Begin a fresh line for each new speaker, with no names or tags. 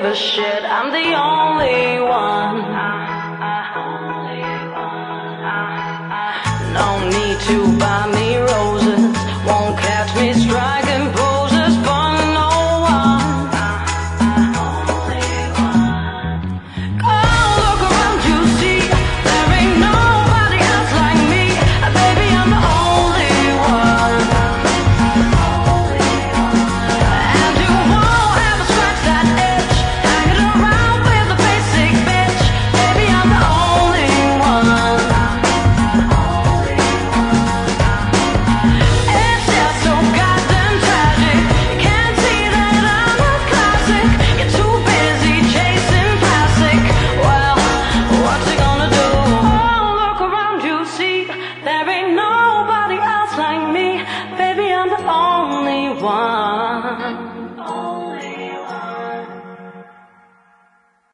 a shit. I'm the only one. No need to buy me roses. Won't catch me striking poses for no one. Oh, look around, you see, there ain't nobody else like me. Baby, I'm the only one. And you won't ever scratch that itch, hanging around with a basic bitch. Baby, I'm the only one. It's just so goddamn tragic. You can't see that I'm a classic. You're too busy chasing plastic. Well, what's it gonna do? Oh, look around, you see, there ain't nobody else like me. Baby, I'm the only one.